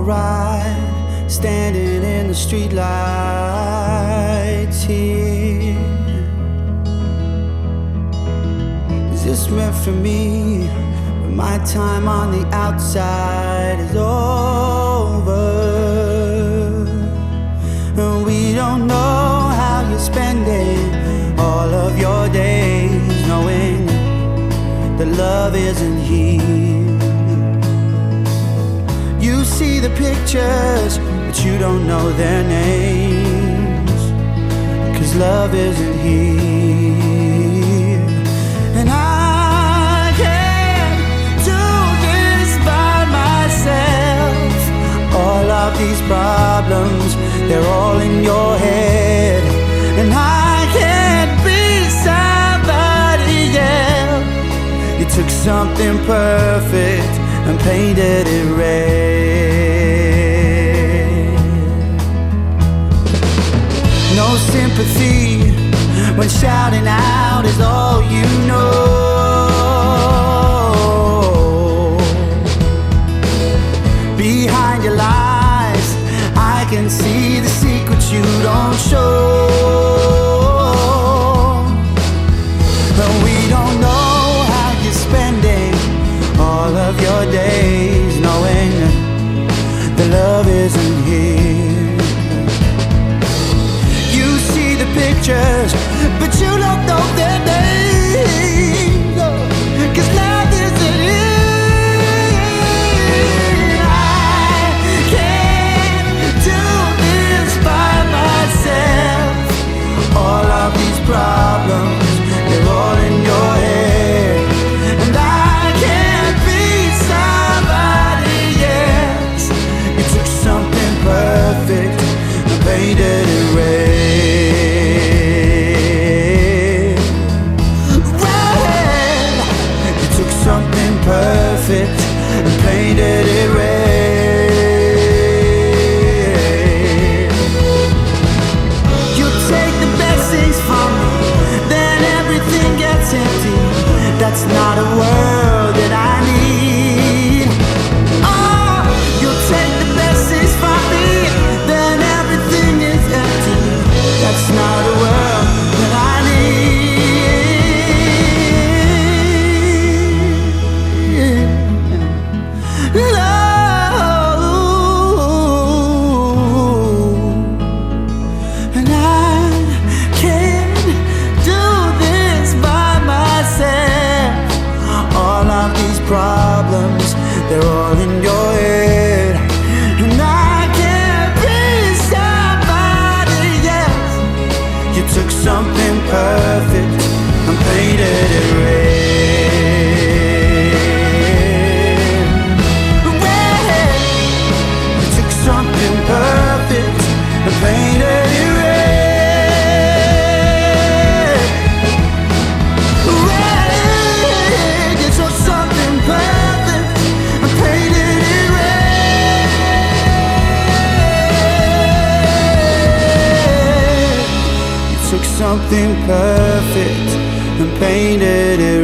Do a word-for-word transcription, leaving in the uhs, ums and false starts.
alright, standing in the streetlights here. Is this meant for me? But my time on the outside is over, and we don't know how you're spending all of your days, knowing that love isn't here. You see the pictures, but you don't know their names, 'cause love isn't here. And I can't do this by myself. All of these problems, they're all in your head, and I can't be somebody else. You took something perfect and painted it red. No sympathy when shouting out is all you know. Behind your lies, I can see the secrets you don't show. But we don't know how you're spending all of your days, knowing that love isn't here. You see the pictures, but you don't know their names, 'cause love isn't here. I can't do this by myself. All of these problems, they're all in your head, and I can't be somebody else. You took something perfect and painted it red. Red. You took something perfect and painted it red. You take the best things from me, then everything gets empty. That's not a world that I need. Oh, you take the best things from me, then everything is empty. That's not a world that I need. Love, and I can't do this by myself. All of these problems, they're all in your head, and I can't be somebody else. You took something perfect and painted it red. Red. You took something perfect and painted it red. Red. You took something perfect and painted it red. You took something perfect and painted it